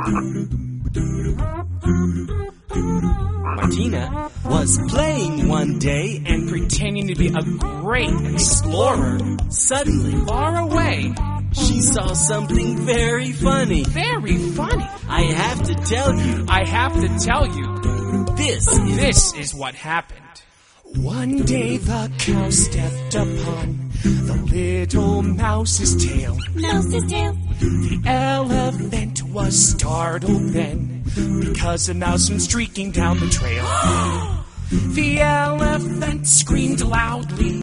Martina was playing one day and pretending to be a great explorer. suddenly Far away. she saw something very funny. Very funny. I have to tell you, I have to tell you, this is what happened. One day the cow stepped upon the little mouse's tail. Mouse's tail. The elephant was startled then, because a mouse went streaking down the trail. The elephant screamed loudly.